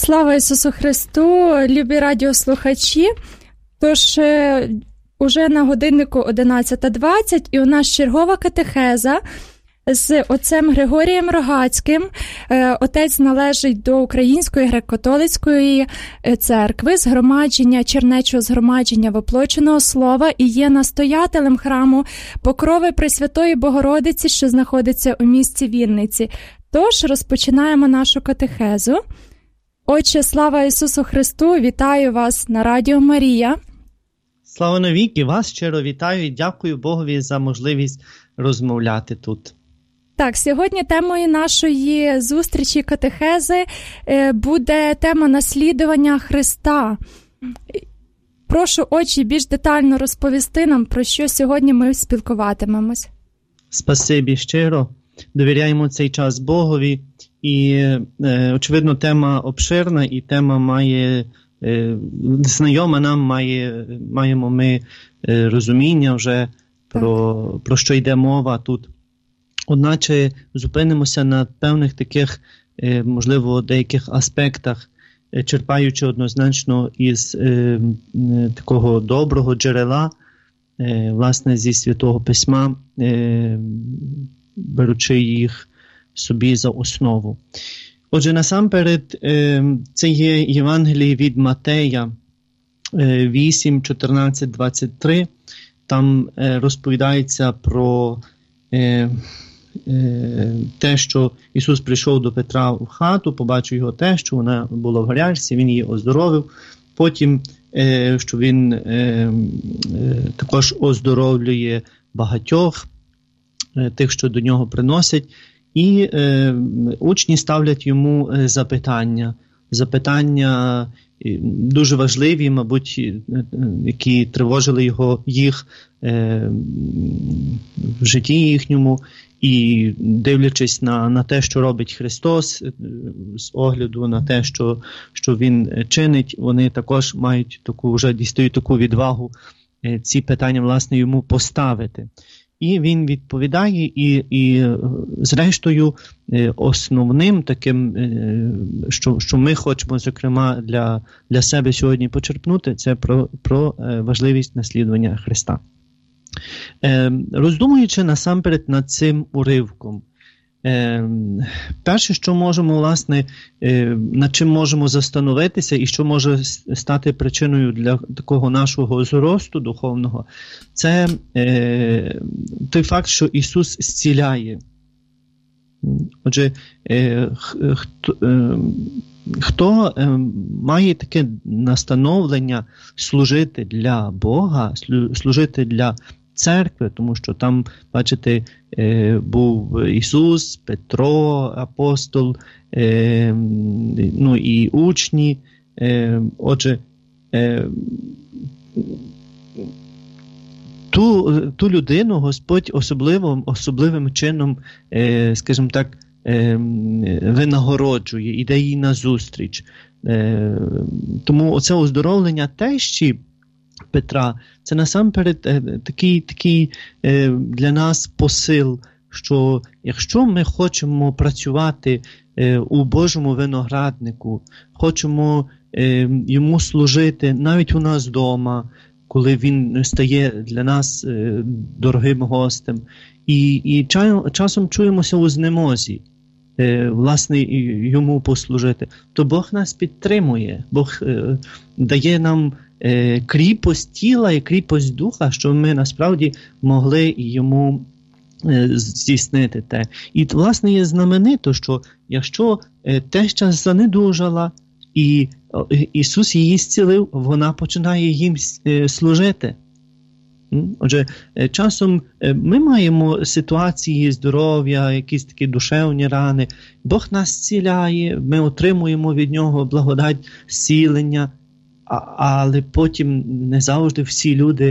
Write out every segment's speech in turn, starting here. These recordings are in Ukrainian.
Слава Ісусу Христу, любі радіослухачі. Тож, уже на годиннику 11:20 і у нас чергова катехеза з отцем Григорієм Рогацьким. Отець належить до Української греко-католицької церкви, згромадження, чернечого згромадження воплоченого слова і є настоятелем храму Покрови Пресвятої Богородиці, що знаходиться у місті Вінниці. Тож, розпочинаємо нашу катехезу. Отче, слава Ісусу Христу, вітаю вас на Радіо Марія. Слава навіки, вас щиро вітаю і дякую Богові за можливість розмовляти тут. Так, сьогодні темою нашої зустрічі катехези буде тема наслідування Христа. Прошу, отче, більш детально розповісти нам, про що сьогодні ми спілкуватимемось. Спасибі щиро. Довіряємо цей час Богові. І, очевидно, тема обширна і тема має, знайома нам, маємо ми розуміння вже, про що йде мова тут. Одначе зупинимося на певних таких, можливо, деяких аспектах, черпаючи однозначно із такого доброго джерела, власне, зі Святого Письма, беручи їх собі за основу. Отже, насамперед, це є Євангеліє від Матея 8, 14, 23. Там розповідається про те, що Ісус прийшов до Петра в хату, побачив його тещу, вона була в гарячці, він її оздоровив. Потім, що він також оздоровлює багатьох, тих, що до нього приносять. І учні ставлять йому запитання дуже важливі, мабуть, які тривожили їх в житті їхньому. І дивлячись на те, що робить Христос, з огляду на те, що Він чинить, вони також мають дістають таку відвагу ці питання, власне, йому поставити. І він відповідає, і зрештою, основним таким, що ми хочемо, зокрема, для себе сьогодні почерпнути, це про важливість наслідування Христа. Роздумуючи насамперед над цим уривком, перше, що можемо, власне, над чим можемо застановитися і що може стати причиною для такого нашого зросту духовного, це той факт, що Ісус зціляє. Отже, хто має таке настановлення служити для Бога, служити для церкви, тому що там, бачите, був Ісус, Петро, апостол, і учні. Отже, ту людину Господь особливим чином, скажімо так, винагороджує, іде їй назустріч. Тому оце оздоровлення тещі Петра, це насамперед такий для нас посил, що якщо ми хочемо працювати у Божому винограднику, хочемо йому служити навіть у нас вдома, коли він стає для нас дорогим гостем, і часом чуємося у знемозі, власне, йому послужити, то Бог нас підтримує, Бог дає нам кріпость тіла і кріпость духа, щоб ми насправді могли йому здійснити те. І, власне, є знаменито, що якщо теща занедужала і Ісус її зцілив, вона починає їм служити. Отже, часом ми маємо ситуації здоров'я, якісь такі душевні рани. Бог нас зціляє, ми отримуємо від Нього благодать зцілення, але потім не завжди всі люди,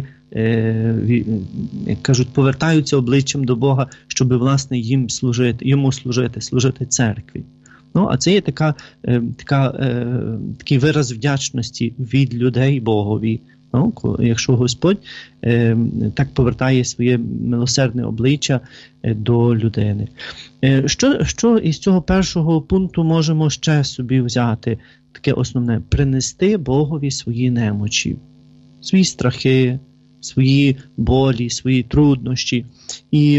як кажуть, повертаються обличчям до Бога, щоб, власне, йому служити церкві. А це є такий вираз вдячності від людей Богові Якщо Господь так повертає своє милосердне обличчя до людини. Що із цього першого пункту можемо ще собі взяти? Таке основне – принести Богові свої немочі, свої страхи, свої болі, свої труднощі. І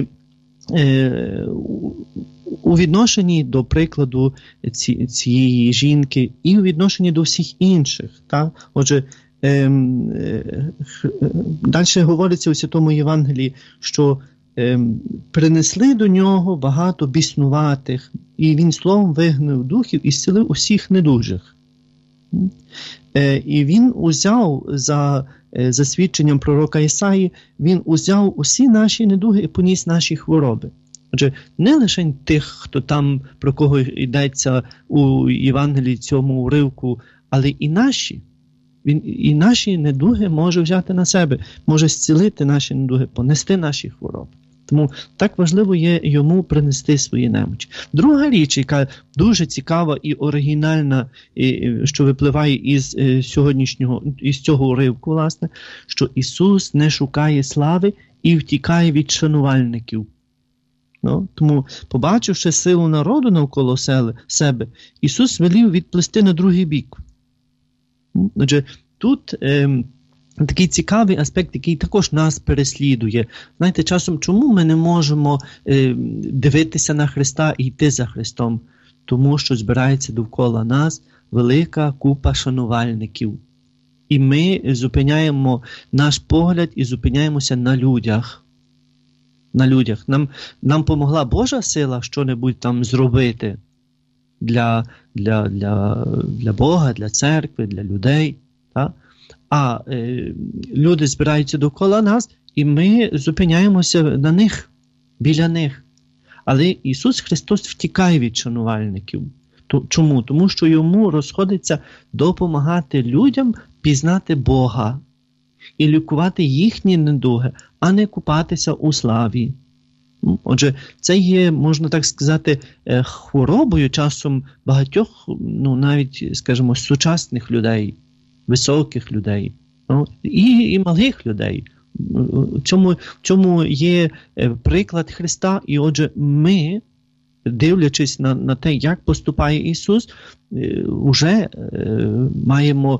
у відношенні до прикладу цієї жінки і у відношенні до всіх інших. Так? Отже, далі говориться у Святому Євангелії, що принесли до нього багато біснуватих, і він словом вигнав духів і зцілив усіх недужих. І він узяв, за свідченням пророка Ісаї, він узяв усі наші недуги і поніс наші хвороби. Отже, не лише тих, хто там, про кого йдеться у Євангелії цьому уривку, але і наші. Він і наші недуги може взяти на себе, може зцілити наші недуги, понести наші хвороби. Тому так важливо є йому принести свої немочі. Друга річ, яка дуже цікава і оригінальна, що випливає із цього уривку, власне, що Ісус не шукає слави і втікає від шанувальників. Тому, побачивши силу народу навколо себе, Ісус велів відплисти на другий бік. Отже, тут такий цікавий аспект, який також нас переслідує. Знаєте, часом, чому ми не можемо дивитися на Христа і йти за Христом? Тому що збирається довкола нас велика купа шанувальників. І ми зупиняємо наш погляд і зупиняємося на людях. Нам помогла Божа сила що-небудь там зробити для Бога, для церкви, для людей. Так? А люди збираються довкола нас, і ми зупиняємося на них, біля них. Але Ісус Христос втікає від шанувальників. Чому? Тому що йому розходиться допомагати людям пізнати Бога і лікувати їхні недуги, а не купатися у славі. Отже, це є, можна так сказати, хворобою часом багатьох, навіть, скажімо, сучасних людей, високих людей, і малих людей. В цьому є приклад Христа, і отже, ми, дивлячись на те, як поступає Ісус, вже маємо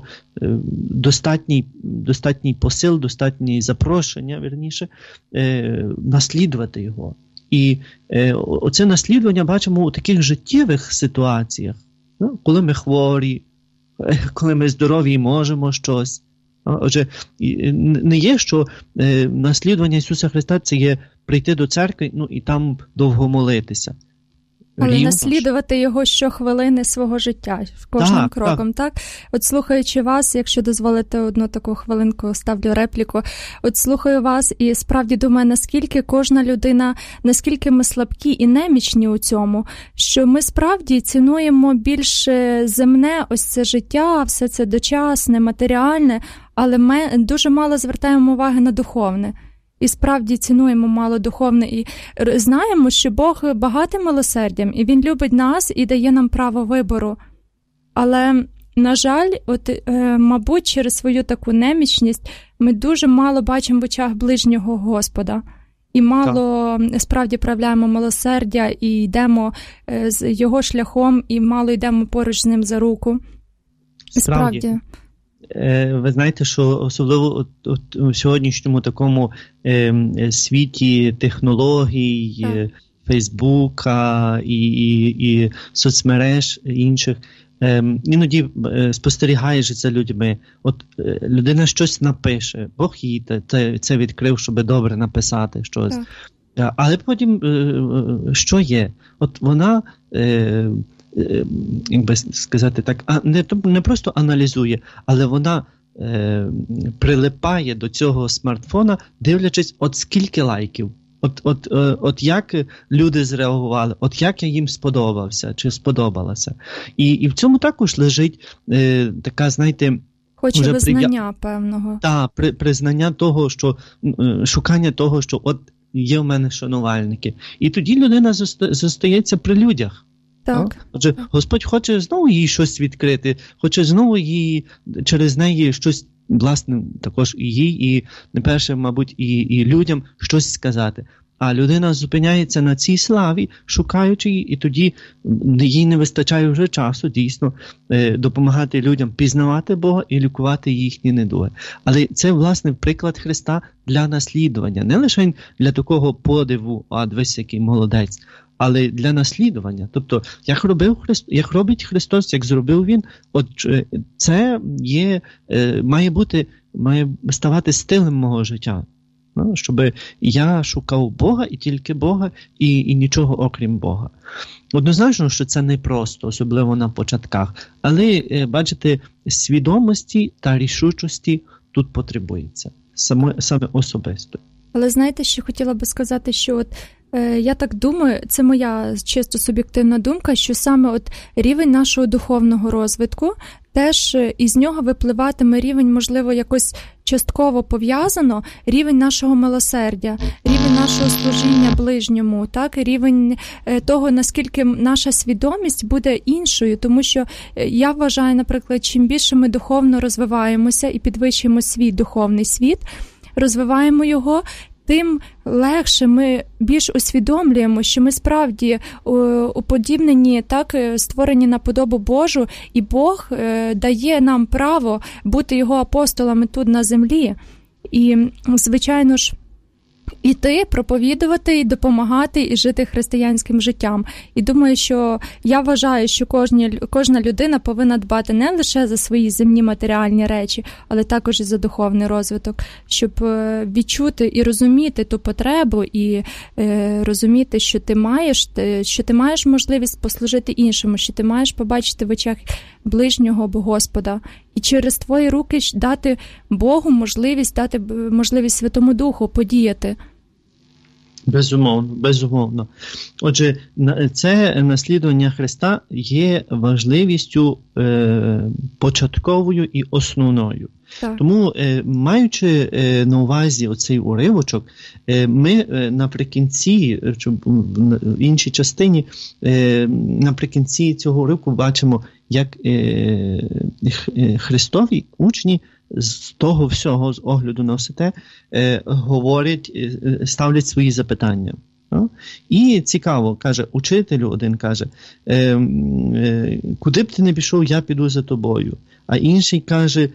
достатній посил, достатнє запрошення, вірніше, наслідувати Його. І оце наслідування бачимо у таких життєвих ситуаціях, коли ми хворі, коли ми здорові і можемо щось. Отже, не є, що наслідування Ісуса Христа – це є прийти до церкви, і там довго молитися. Але наслідувати його щохвилини свого життя, кожним кроком, так? От слухаючи вас, якщо дозволите одну таку хвилинку, ставлю репліку, от слухаю вас і справді думаю, наскільки кожна людина, наскільки ми слабкі і немічні у цьому, що ми справді цінуємо більш земне ось це життя, все це дочасне, матеріальне, але ми дуже мало звертаємо уваги на духовне. І справді цінуємо мало духовне і знаємо, що Бог багатий милосердям, і Він любить нас і дає нам право вибору. Але, на жаль, мабуть, через свою таку немічність ми дуже мало бачимо в очах ближнього Господа. І мало справді проявляємо милосердя і йдемо з Його шляхом, і мало йдемо поруч з Ним за руку. Справді. Ви знаєте, що особливо у сьогоднішньому такому світі технологій, Фейсбука і соцмереж інших, іноді спостерігаєш за людьми. От людина щось напише, Бог їй це відкрив, щоб добре написати щось. Але потім що є? От вона... як би сказати так, не просто аналізує, але вона прилипає до цього смартфона, дивлячись, от скільки лайків, от як люди зреагували, от як я їм сподобався, чи сподобалася. І в цьому також лежить така, знаєте, хоче визнання певного. Так, признання того, що шукання того, що от є в мене шанувальники. І тоді людина зостається при людях. Так. Отже, Господь хоче знову їй щось відкрити, хоче знову через неї щось власне, також і їй, і не перше, мабуть, і людям щось сказати. А людина зупиняється на цій славі, шукаючи її, і тоді їй не вистачає вже часу, дійсно, допомагати людям пізнавати Бога і лікувати їхні недуги. Але це, власне, приклад Христа для наслідування. Не лише для такого подиву, а дивись, який молодець, але для наслідування. Тобто, як робить Христос, як зробив Він, от це має ставати стилем мого життя. Щоб я шукав Бога і тільки Бога, і нічого окрім Бога. Однозначно, що це непросто, особливо на початках. Але, бачите, свідомості та рішучості тут потребується. Саме особисто. Але знаєте, що хотіла би сказати, що от я так думаю, це моя чисто суб'єктивна думка, що саме от рівень нашого духовного розвитку, теж із нього випливатиме рівень, можливо, якось частково пов'язано, рівень нашого милосердя, рівень нашого служіння ближньому, так, рівень того, наскільки наша свідомість буде іншою, тому що я вважаю, наприклад, чим більше ми духовно розвиваємося і підвищуємо свій духовний світ, розвиваємо його, тим легше ми більш усвідомлюємо, що ми справді уподібнені, так, створені на подобу Божу, і Бог дає нам право бути його апостолами тут на землі. І, звичайно ж, іти, проповідувати, і допомагати, і жити християнським життям. І думаю, що я вважаю, що кожна людина повинна дбати не лише за свої земні матеріальні речі, але також і за духовний розвиток, щоб відчути і розуміти ту потребу, і розуміти, що ти маєш можливість послужити іншому, що ти маєш побачити в очах ближнього або Господа. І через твої руки дати Богу дати можливість Святому Духу подіяти. Безумовно. Отже, це наслідування Христа є важливістю початковою і основною. Так. Тому, маючи на увазі оцей уривочок, ми наприкінці, в іншій частині, наприкінці цього уривку бачимо, як Христові учні з того всього, з огляду на все те, говорять, ставлять свої запитання. І цікаво, каже, учителю один каже, куди б ти не пішов, я піду за тобою. А інший каже,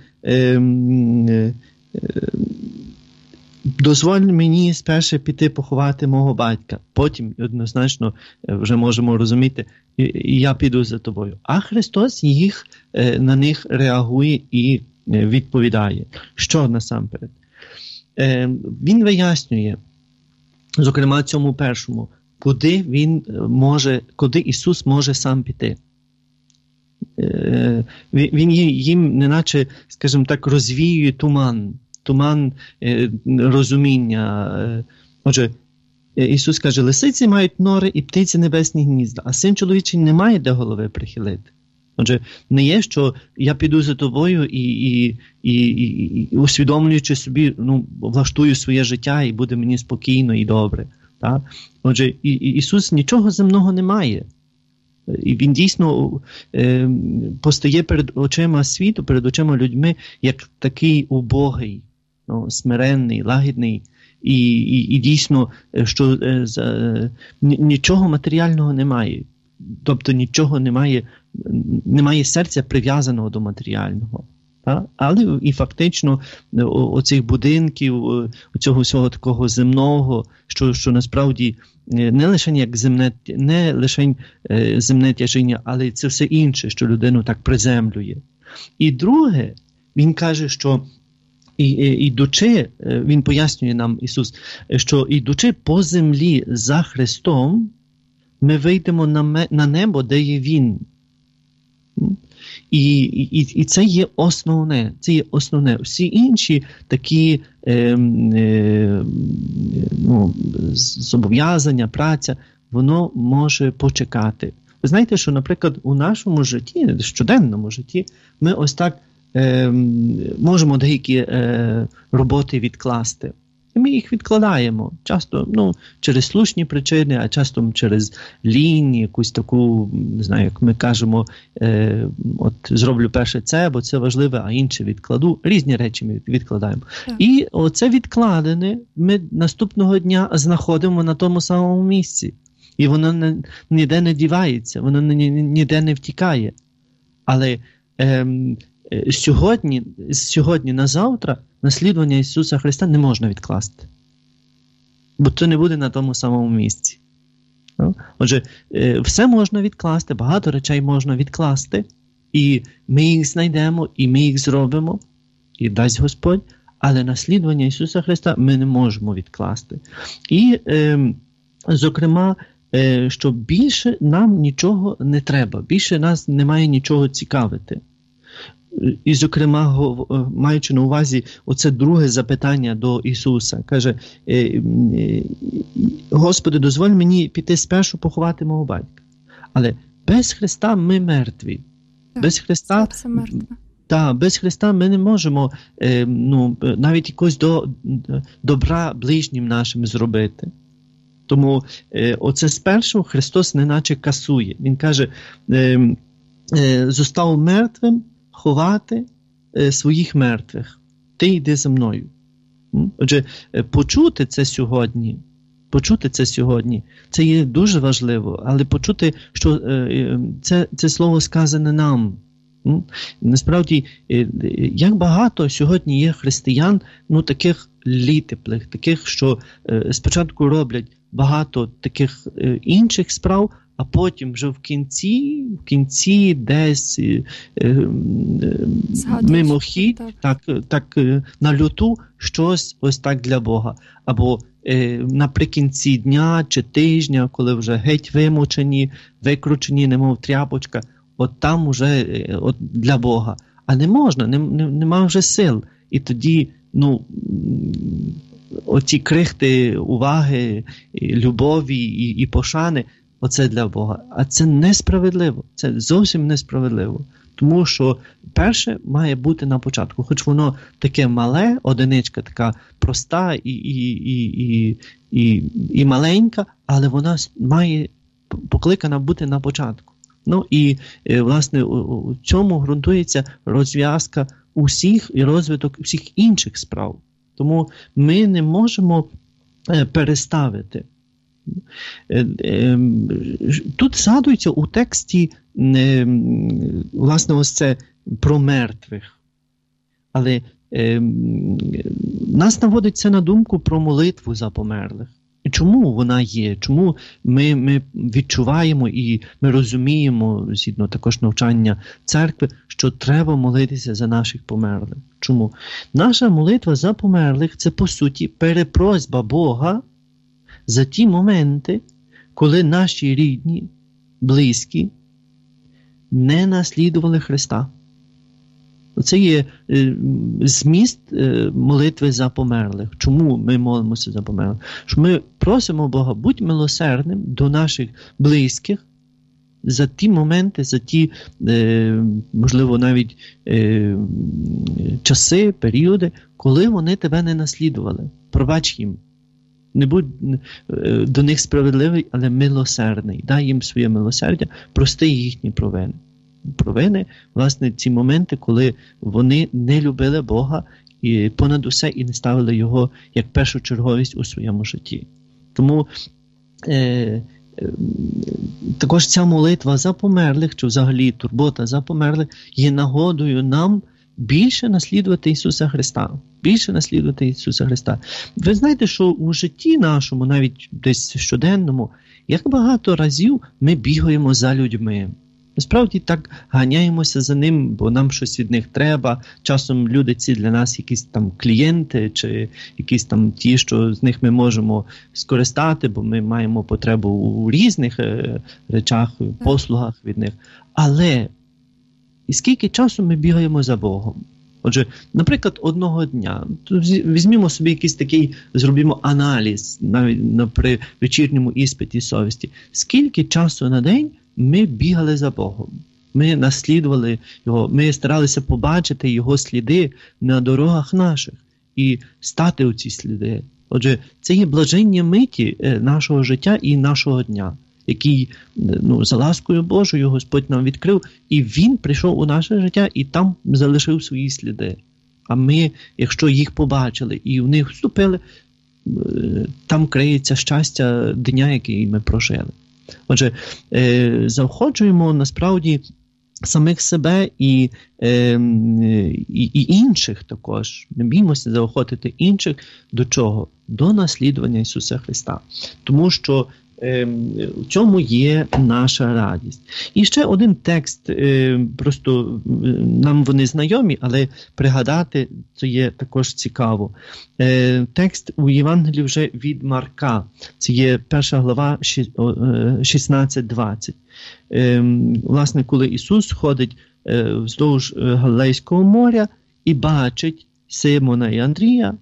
дозволь мені спершу піти поховати мого батька. Потім, однозначно, вже можемо розуміти, і я піду за тобою. А Христос на них реагує і відповідає. Що насамперед? Він вияснює, зокрема цьому першому, куди Ісус може сам піти. Він їм неначе, скажімо так, розвіює туман розуміння. Отже, Ісус каже, лисиці мають нори і птиці небесні гнізда, а син чоловічий не має де голови прихилити. Отже, не є, що я піду за тобою і усвідомлюючи собі, влаштую своє життя і буде мені спокійно і добре. Так? Отже, Ісус нічого земного не має. І Він дійсно постає перед очима світу, перед очима людьми, як такий убогий, смиренний, лагідний, і дійсно, що нічого матеріального немає. Тобто нічого немає серця прив'язаного до матеріального. Так? Але і фактично оцих будинків, оцього всього такого земного, що насправді не лише як земне тяжіння, але це все інше, що людину так приземлює. І друге, він каже, що ідучи, він пояснює нам, Ісус, що ідучи по землі за Христом, ми вийдемо на небо, де є Він. І це є основне. Всі інші такі зобов'язання, праця, воно може почекати. Ви знаєте, що, наприклад, у нашому житті, щоденному житті, ми ось так можемо деякі роботи відкласти. І ми їх відкладаємо. Часто, через слушні причини, а часто через лінь, якусь таку, не знаю, як ми кажемо, от зроблю перше це, бо це важливе, а інше відкладу. Різні речі ми відкладаємо. Так. І оце відкладене ми наступного дня знаходимо на тому самому місці. І воно ніде не дівається, воно ніде не втікає. Але з сьогодні на завтра наслідування Ісуса Христа не можна відкласти. Бо це не буде на тому самому місці. Отже, все можна відкласти, багато речей можна відкласти, і ми їх знайдемо, і ми їх зробимо, і дасть Господь, але наслідування Ісуса Христа ми не можемо відкласти. І, зокрема, що більше нам нічого не треба, більше нас немає нічого цікавити. І, зокрема, маючи на увазі оце друге запитання до Ісуса, каже, Господи, дозволь мені піти спершу поховати мого батька. Але без Христа ми мертві. Так, без Христа... без Христа ми не можемо навіть якось добра ближнім нашим зробити. Тому оце спершу Христос неначе касує. Він каже, зостав мертвим ховати своїх мертвих. Ти йди за мною. Отже, почути це сьогодні, це є дуже важливо, але почути, що це слово сказане нам. Насправді, як багато сьогодні є християн, таких літеплих, таких, що спочатку роблять багато таких інших справ, а потім вже в кінці десь мимохідь, так на люту щось ось так для Бога. Або наприкінці дня чи тижня, коли вже геть вимучені, викручені, немов тряпочка, от там вже для Бога. А не можна, нема вже сил. І тоді, оці крихти уваги, любові і пошани, оце для Бога. А це несправедливо. Це зовсім несправедливо. Тому що перше має бути на початку. Хоч воно таке мале, одиничка така проста і маленька, але вона має покликана бути на початку. І, власне, у цьому ґрунтується розв'язка усіх і розвиток всіх інших справ. Тому ми не можемо переставити. Тут згадується у тексті, власне, ось це про мертвих. Але нас наводить це на думку про молитву за померлих. І чому вона є? Чому ми відчуваємо і ми розуміємо, згідно також навчання церкви, що треба молитися за наших померлих? Чому? Наша молитва за померлих – це, по суті, перепросьба Бога за ті моменти, коли наші рідні, близькі не наслідували Христа. Це є зміст молитви за померлих. Чому ми молимося за померлих? Що ми просимо Бога, будь милосердним до наших близьких за ті моменти, за ті, можливо, навіть часи, періоди, коли вони тебе не наслідували. Пробач їм. Не будь до них справедливий, але милосердний. Дай їм своє милосердя, прости їхні провини. Провини, власне, ці моменти, коли вони не любили Бога і понад усе і не ставили Його як першочерговість у своєму житті. Тому також ця молитва за померлих, чи взагалі турбота за померлих, є нагодою нам більше наслідувати Ісуса Христа. Більше наслідувати Ісуса Христа. Ви знаєте, що у житті нашому, навіть десь щоденному, як багато разів ми бігаємо за людьми. Насправді так ганяємося за ним, бо нам щось від них треба. Часом люди ці для нас якісь там клієнти, чи якісь там ті, що з них ми можемо скористати, бо ми маємо потребу у різних речах, послугах від них. Але і скільки часу ми бігаємо за Богом? Отже, наприклад, одного дня, візьмімо собі якийсь такий, зробімо аналіз, навіть при вечірньому іспиті совісті. Скільки часу на день ми бігали за Богом? Ми наслідували Його, ми старалися побачити Його сліди на дорогах наших і стати у ці сліди. Отже, це є блаженні миті нашого життя і нашого дня, який, за ласкою Божою Господь нам відкрив, і Він прийшов у наше життя і там залишив свої сліди. А ми, якщо їх побачили і в них вступили, там криється щастя дня, який ми прожили. Отже, заохочуємо насправді самих себе і інших також. Не біймося заохотити інших до чого? До наслідування Ісуса Христа. Тому що в цьому є наша радість. І ще один текст, просто нам вони знайомі, але пригадати це є також цікаво. Текст у Євангелії вже від Марка. Це є 1 глава 16-20. Власне, коли Ісус ходить вздовж Галилейського моря і бачить Симона і Андрія,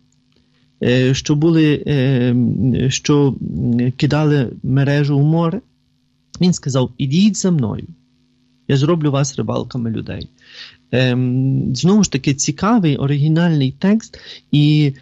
що кидали мережу в море, він сказав: ідіть за мною, я зроблю вас рибалками людей. Знову ж таки, цікавий, оригінальний текст, і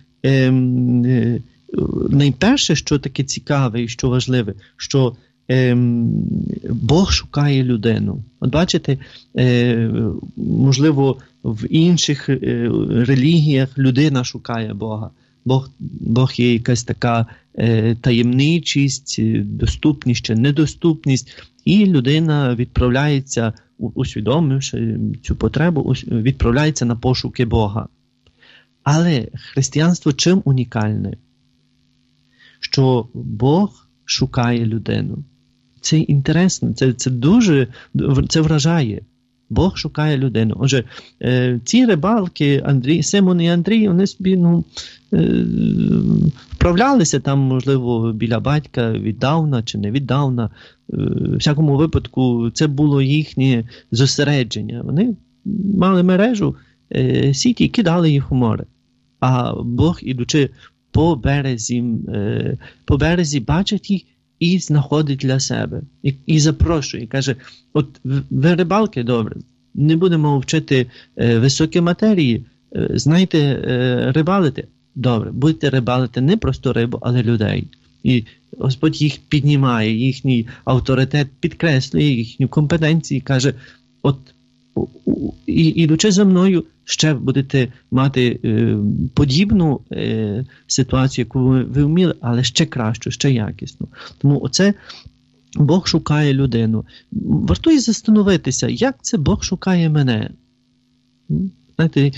найперше, що таке цікаве і що важливе, що Бог шукає людину. От бачите, можливо, в інших релігіях людина шукає Бога. Бог є якась така таємничість, доступність чи недоступність, і людина відправляється, усвідомивши цю потребу, відправляється на пошуки Бога. Але християнство чим унікальне? Що Бог шукає людину. Це інтересно, це дуже, це вражає. Бог шукає людину. Отже, ці рибалки, Симон і Андрій, вони собі вправлялися там, можливо, біля батька віддавна чи не віддавна. В всякому випадку, це було їхнє зосередження. Вони мали мережу, сіті і кидали їх у море. А Бог, ідучи по березі, бачить їх і знаходить для себе. І запрошує. І каже: от ви рибалки, добре, не будемо вчити високі матерії, знаєте рибалити? Добре, будете рибалити не просто рибу, але людей. І Господь їх піднімає, їхній авторитет підкреслює, їхню компетенцію і каже: от ідучи за мною, ще будете мати подібну ситуацію, яку ви вміли, але ще кращу, ще якісну. Тому оце Бог шукає людину. Вартує застановитися, як це Бог шукає мене. Знаєте,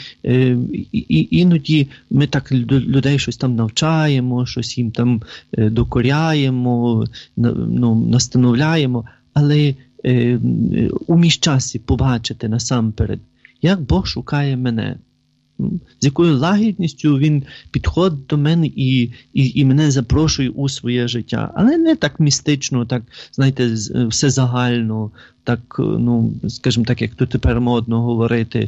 іноді ми так людей щось там навчаємо, щось їм там докоряємо, настановляємо, але у міжчасі побачити насамперед, як Бог шукає мене. З якою лагідністю Він підходить до мене і мене запрошує у своє життя. Але не так містично, так, знаєте, все загально, так, скажімо так, як тут тепер модно говорити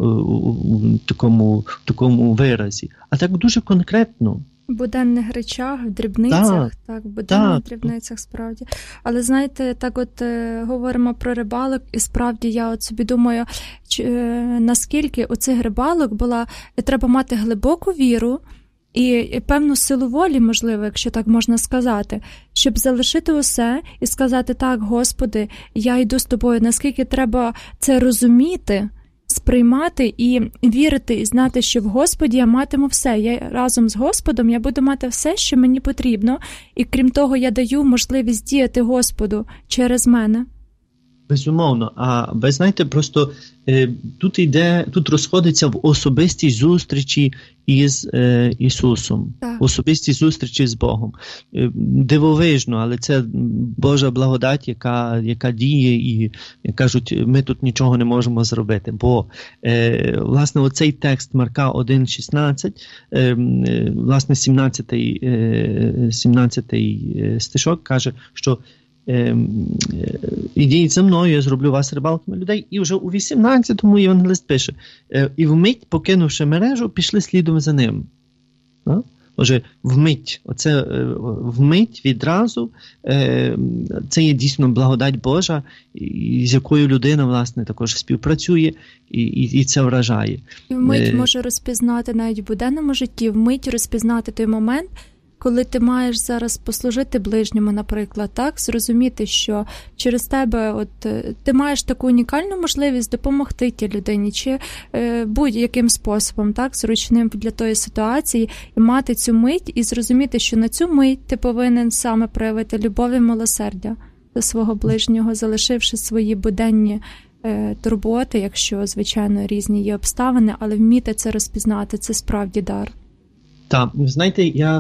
у такому виразі. А так дуже конкретно. В буденних речах, в дрібницях, в буденних дрібницях, справді. Але, знаєте, так от говоримо про рибалок, і справді я от собі думаю, наскільки у цих рибалок треба мати глибоку віру і певну силу волі, можливо, якщо так можна сказати, щоб залишити усе і сказати: так, Господи, я йду з Тобою. Наскільки треба це розуміти, сприймати і вірити, і знати, що в Господі я матиму все. Я разом з Господом я буду мати все, що мені потрібно. І крім того, я даю можливість діяти Господу через мене. Безумовно. А ви знаєте, просто тут розходиться в особистій зустрічі із Ісусом. Так. В особистій зустрічі з Богом. Дивовижно, але це Божа благодать, яка діє, і, як кажуть, ми тут нічого не можемо зробити. Бо, власне, оцей текст Марка 1.16, власне, 17 стишок каже, що ідіть за мною, я зроблю вас рибалками людей. І вже у 18-му євангелист пише: і вмить, покинувши мережу, пішли слідом за ним. Отже, вмить, вмить відразу, це є дійсно благодать Божа, з якою людина, власне, також співпрацює, і це вражає. І вмить може розпізнати навіть в буденному житті, вмить розпізнати той момент, коли ти маєш зараз послужити ближньому, наприклад, так, зрозуміти, що через тебе от ти маєш таку унікальну можливість допомогти тій людині, чи будь-яким способом, так, зручним для тої ситуації, і мати цю мить, і зрозуміти, що на цю мить ти повинен саме проявити любов і милосердя до свого ближнього, залишивши свої буденні турботи, якщо, звичайно, різні є обставини, але вміти це розпізнати, це справді дар. Так, знаєте, я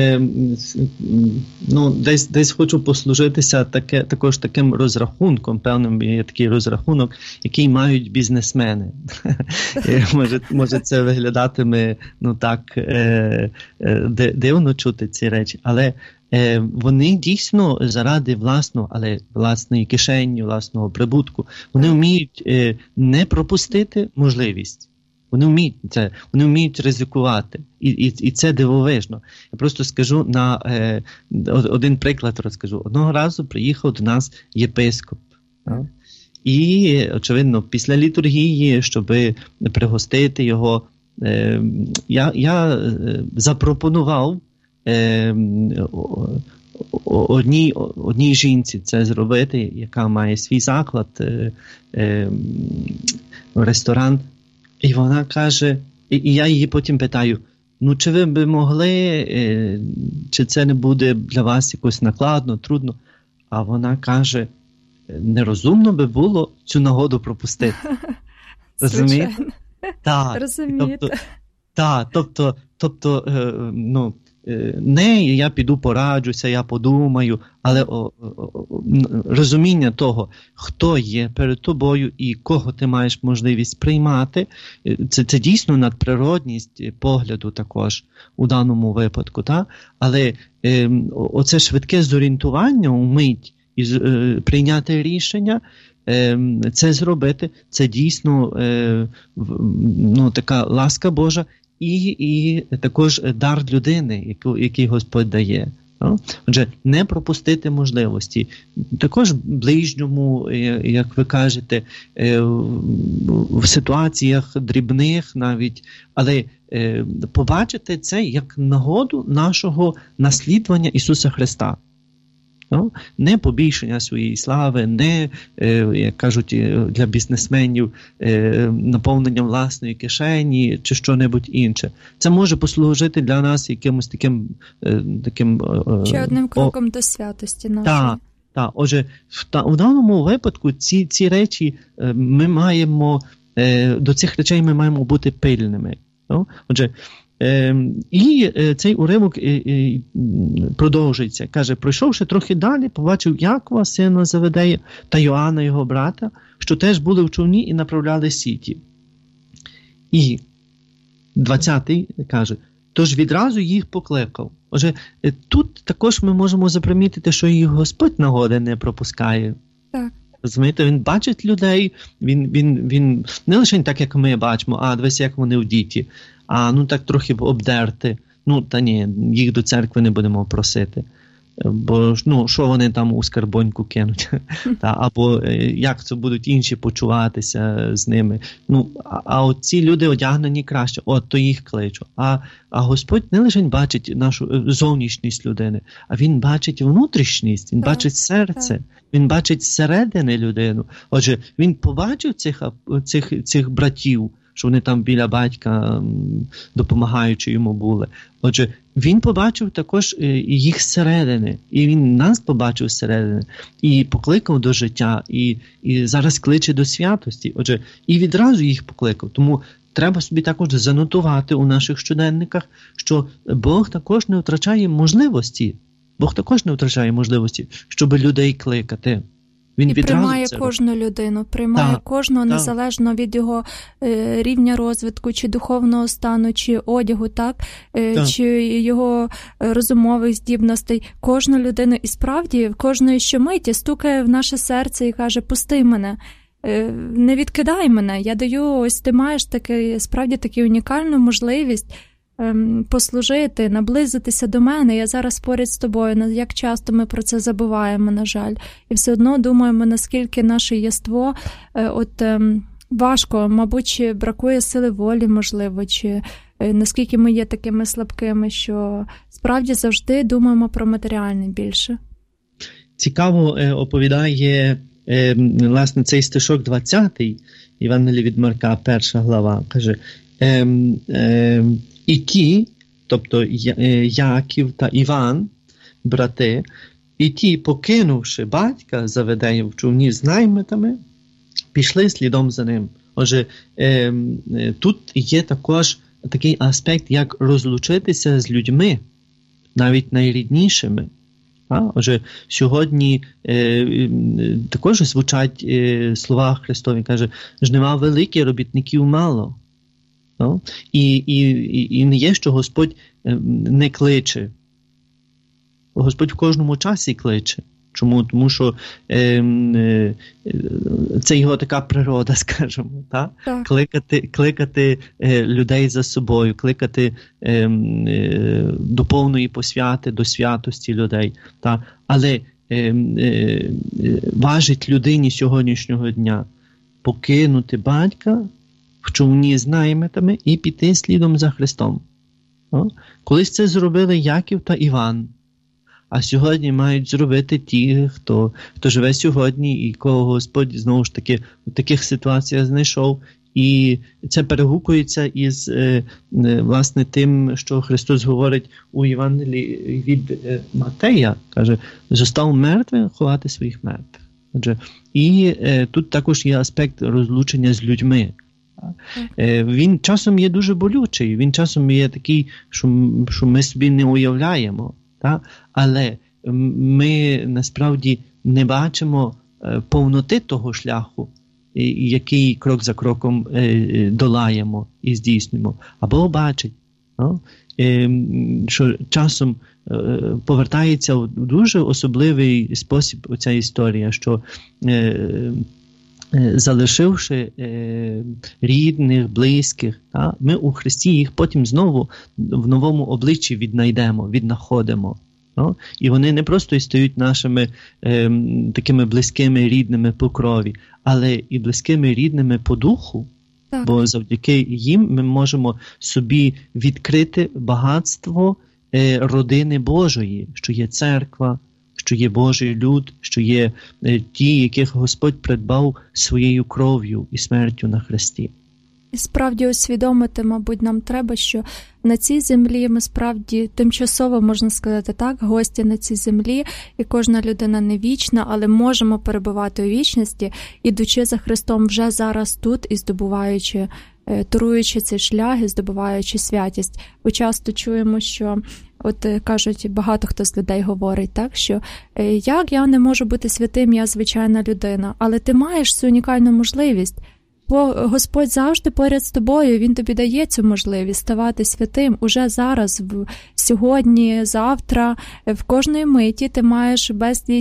десь хочу послужитися також таким розрахунком, певним є такий розрахунок, який мають бізнесмени. Може це виглядатиме так дивно чути ці речі, але вони дійсно заради власної кишені, власного прибутку, вони вміють не пропустити можливість. Вони вміють це, вони вміють ризикувати. І це дивовижно. Я просто скажу один приклад розкажу. Одного разу приїхав до нас єпископ. І, очевидно, після літургії, щоб пригостити його, я запропонував одній жінці це зробити, яка має свій заклад, ресторан. І вона каже, і я її потім питаю, чи ви б могли, чи це не буде для вас якось накладно, трудно? А вона каже, нерозумно би було цю нагоду пропустити. Розумієте? Так. Розумієте. Тобто, не я піду пораджуся, я подумаю, але розуміння того, хто є перед тобою і кого ти маєш можливість приймати, це дійсно надприродність погляду також у даному випадку. Та? Але оце швидке зорієнтування умить і прийняти рішення, це зробити, це дійсно така ласка Божа, і також дар людини, який Господь дає. Отже, не пропустити можливості. Також ближньому, як ви кажете, в ситуаціях дрібних навіть, але побачити це як нагоду нашого наслідування Ісуса Христа. Не побільшення своєї слави, не, як кажуть, для бізнесменів наповнення власної кишені чи що-небудь інше. Це може послужити для нас якимось таким ще одним кроком до святості нашої. Так. Отже, у даному випадку ці речі ми маємо, до цих речей ми маємо бути пильними. Отже, і цей уривок продовжується. Каже, пройшовши трохи далі, побачив Якова, сина Заведея, та Йоанна, його брата, що теж були в човні і направляли сіті. І 20-й каже, тож відразу їх покликав. Отже, тут також ми можемо запримітити, що і Господь нагоди не пропускає. Так. Розумієте, він бачить людей, він не лише так, як ми бачимо, дивись, як вони в діті, так трохи обдерти, та ні, їх до церкви не будемо просити, бо що вони там у скарбоньку кинуть, або як це будуть інші почуватися з ними. От ці люди одягнені краще, то їх кличу. А Господь не лише бачить нашу зовнішність людини, а він бачить внутрішність, він бачить серце, він бачить зсередини людину. Отже, він побачив цих братів, що вони там біля батька, допомагаючи йому були. Отже, він побачив також їх зсередини, і він нас побачив зсередини, і покликав до життя, і зараз кличе до святості. Отже, і відразу їх покликав. Тому треба собі також занотувати у наших щоденниках, що Бог також не втрачає можливості. Бог також не втрачає можливості, щоб людей кликати. Він і приймає кожну людину, приймає кожного незалежно від його рівня розвитку, чи духовного стану, чи одягу, чи його розумових здібностей. Кожну людину і справді в кожної щомиті стукає в наше серце і каже: пусти мене, не відкидай мене, я даю, ось ти маєш справді таку унікальну можливість послужити, наблизитися до мене, я зараз поряд з тобою. Як часто ми про це забуваємо, на жаль. І все одно думаємо, наскільки наше єство важко, мабуть, чи бракує сили волі, можливо, чи наскільки ми є такими слабкими, що справді завжди думаємо про матеріальне більше. Цікаво оповідає, власне, цей стишок 20-й, Євангелія від Марка, 1 глава, каже, і ті, тобто Яків та Іван, брати, і ті, покинувши батька Заведея в човні з наймитами, пішли слідом за ним. Отже, тут є також такий аспект, як розлучитися з людьми, навіть найріднішими. Отже, сьогодні також звучать слова Христові, каже, жнива великі, робітників мало. І не є, що Господь не кличе. Господь в кожному часі кличе. Чому? Тому що це його така природа, скажімо. Так? Кликати людей за собою, кликати до повної посвяти, до святості людей. Так? Але важить людині сьогоднішнього дня покинути батька в човні з наймитами і піти слідом за Христом. Колись це зробили Яків та Іван. А сьогодні мають зробити ті, хто живе сьогодні і кого Господь, знову ж таки, в таких ситуаціях знайшов. І це перегукується із, власне, тим, що Христос говорить у Євангелії від Матея. Каже, зостав мертвим, ховати своїх мертвих. Отже, і тут також є аспект розлучення з людьми. Він часом є дуже болючий, він часом є такий, що ми собі не уявляємо. Так? Але ми насправді не бачимо повноти того шляху, який крок за кроком долаємо і здійснюємо. А Бог бачить, що часом повертається в дуже особливий спосіб оця історія, що залишивши рідних, близьких, ми у Христі їх потім знову в новому обличчі віднаходимо. І вони не просто стають нашими такими близькими, рідними по крові, але і близькими, рідними по духу. Так. Бо завдяки їм ми можемо собі відкрити багатство родини Божої, що є церква, що є Божий люд, що є ті, яких Господь придбав своєю кров'ю і смертю на хресті. І справді усвідомити, мабуть, нам треба, що на цій землі ми справді тимчасово, можна сказати так, гості на цій землі, і кожна людина не вічна, але можемо перебувати у вічності, ідучи за Христом вже зараз тут і здобуваючи, туруючи цей шлях і здобуваючи святість. Бо часто чуємо, що от кажуть, багато хто з людей говорить, так, що як я не можу бути святим, я звичайна людина, але ти маєш цю унікальну можливість. Бо Господь завжди поряд з тобою, Він тобі дає цю можливість ставати святим уже зараз, сьогодні, завтра, в кожної миті ти маєш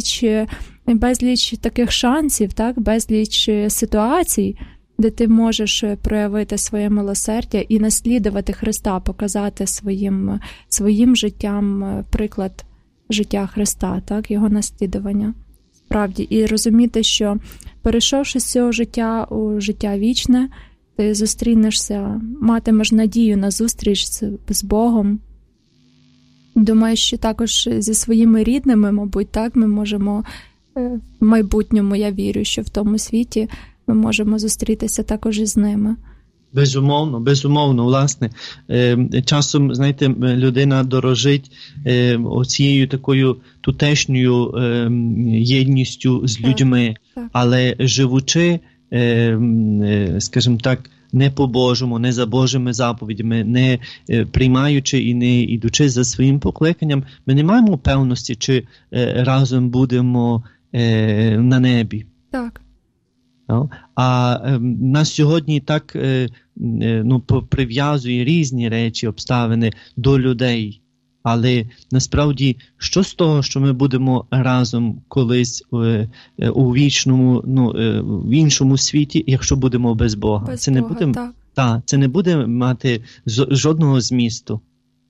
безліч таких шансів, так, безліч ситуацій, де ти можеш проявити своє милосердя і наслідувати Христа, показати своїм життям приклад життя Христа, так, його наслідування. Справді, і розуміти, що перейшовши з цього життя у життя вічне, ти зустрінешся, матимеш надію на зустріч з Богом. Думаю, що також зі своїми рідними, мабуть, так, ми можемо в майбутньому, я вірю, що в тому світі ми можемо зустрітися також із ними. Безумовно, власне. Часом, знаєте, людина дорожить оцією такою тутешньою єдністю з людьми, так. Але живучи, скажімо так, не по-божому, не за Божими заповідями, не приймаючи і не ідучи за своїм покликанням, ми не маємо певності, чи разом будемо на небі. Так. А нас сьогодні так прив'язує різні речі, обставини до людей. Але насправді, що з того, що ми будемо разом колись у вічному, в іншому світі, якщо будемо без Бога? Без це не Бога, буде, це не буде мати жодного змісту.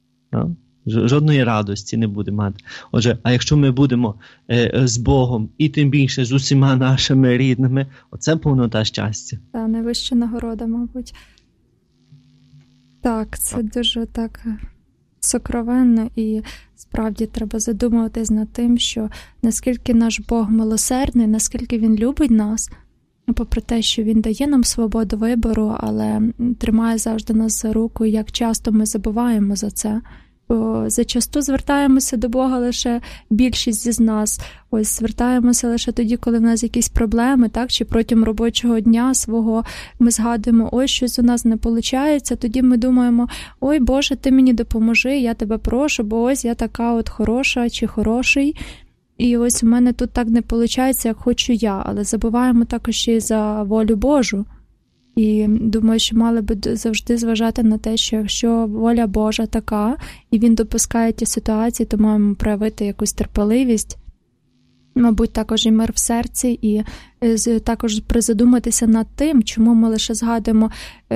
Жодної радості не буде мати. Отже, а якщо ми будемо з Богом і тим більше з усіма нашими рідними, оце повнота щастя. Та найвища нагорода, мабуть. Так, це дуже так сокровенно, і справді треба задумуватись над тим, що наскільки наш Бог милосердний, наскільки Він любить нас, попри те, що Він дає нам свободу вибору, але тримає завжди нас за руку, і як часто ми забуваємо за це. Бо зачасту звертаємося до Бога лише більшість із нас. Ось звертаємося лише тоді, коли в нас якісь проблеми, так, чи протягом робочого дня свого ми згадуємо, ой, щось у нас не виходить, тоді ми думаємо, ой, Боже, ти мені допоможи, я тебе прошу, бо ось я така от хороша чи хороший, і ось у мене тут так не виходить, як хочу я, але забуваємо також і за волю Божу. І думаю, що мали би завжди зважати на те, що якщо воля Божа така, і Він допускає ті ситуації, то маємо проявити якусь терпеливість, мабуть, також і мир в серці, і також призадуматися над тим, чому ми лише згадуємо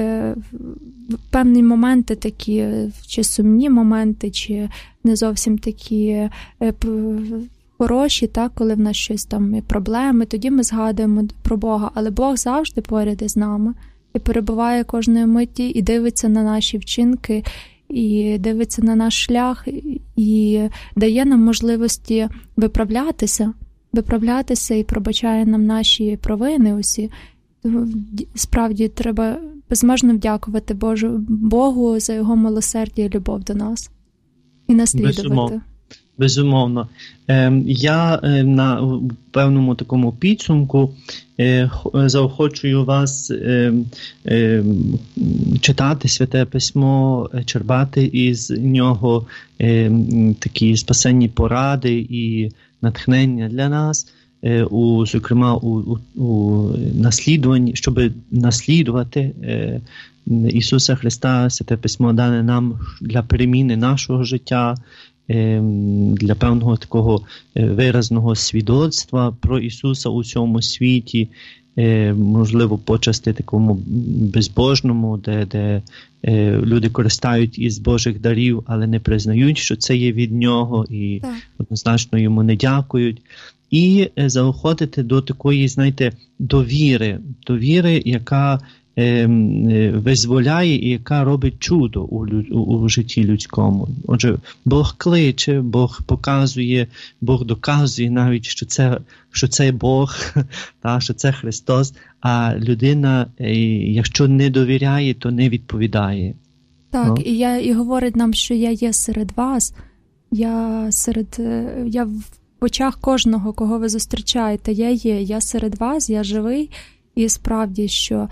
певні моменти такі, чи сумні моменти, чи не зовсім такі хороші, так, коли в нас щось там є проблеми, тоді ми згадуємо про Бога, але Бог завжди поряд із нами і перебуває кожної миті, і дивиться на наші вчинки, і дивиться на наш шлях, і дає нам можливості виправлятися і пробачає нам наші провини усі. Справді, треба безмежно вдякувати Богу за Його милосердя і любов до нас. І наслідувати. Безумовно. Я на певному такому підсумку заохочую вас читати Святе Письмо, черпати із нього такі спасенні поради і натхнення для нас, зокрема у наслідуванні, щоб наслідувати Ісуса Христа. Святе Письмо дане нам для переміни нашого життя, для певного такого виразного свідоцтва про Ісуса у цьому світі, можливо, почасти такому безбожному, де люди користають із Божих дарів, але не признають, що це є від Нього, і однозначно Йому не дякують. І заохотити до такої, знаєте, довіри, яка визволяє і яка робить чудо у житті людському. Отже, Бог кличе, Бог показує, Бог доказує навіть, що це Бог, що це Христос, а людина, якщо не довіряє, то не відповідає. Так, і говорить нам, що я є серед вас, я в очах кожного, кого ви зустрічаєте, я серед вас, я живий. І справді, що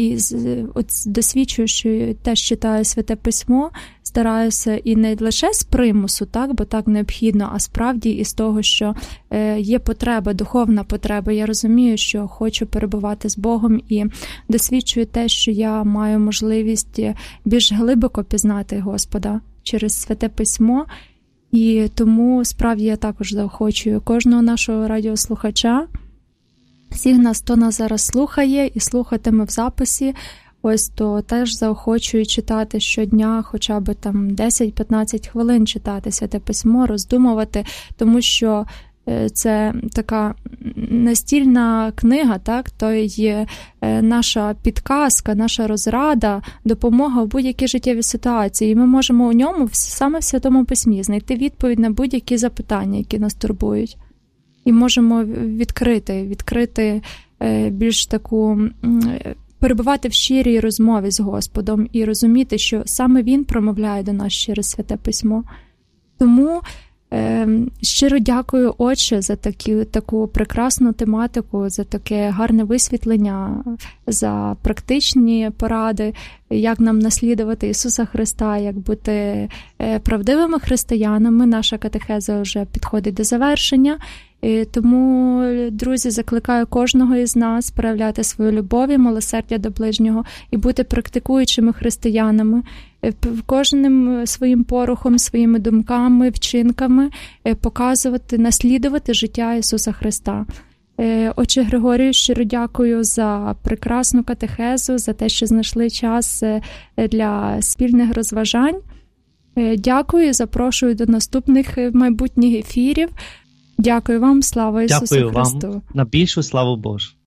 досвідчую, що теж читаю Святе Письмо, стараюся і не лише з примусу, так, бо так необхідно, а справді із того, що є потреба, духовна потреба. Я розумію, що хочу перебувати з Богом, і досвідчую те, що я маю можливість більш глибоко пізнати Господа через Святе Письмо. І тому справді я також заохочую кожного нашого радіослухача, всіх нас, хто нас зараз слухає і слухатиме в записі, ось то теж заохочую читати щодня хоча б там 10-15 хвилин читати Святе Письмо, роздумувати, тому що це така настільна книга, так, то є наша підказка, наша розрада, допомога в будь-якій життєвій ситуації. І ми можемо у ньому, саме в Святому Письмі, знайти відповідь на будь-які запитання, які нас турбують. І можемо відкрити більш таку, перебувати в щирій розмові з Господом і розуміти, що саме Він промовляє до нас через Святе Письмо. Тому щиро дякую, Отче, за таку прекрасну тематику, за таке гарне висвітлення, за практичні поради, як нам наслідувати Ісуса Христа, як бути правдивими християнами. Наша катехеза вже підходить до завершення. Тому, друзі, закликаю кожного із нас проявляти свою любов і милосердя до ближнього і бути практикуючими християнами, кожним своїм порухом, своїми думками, вчинками показувати, наслідувати життя Ісуса Христа. Отче Григорію, щиро дякую за прекрасну катехезу, за те, що знайшли час для спільних розважань. Дякую і запрошую до наступних майбутніх ефірів. Дякую вам, слава Ісусу Христу. Дякую вам, на більшу славу Божу.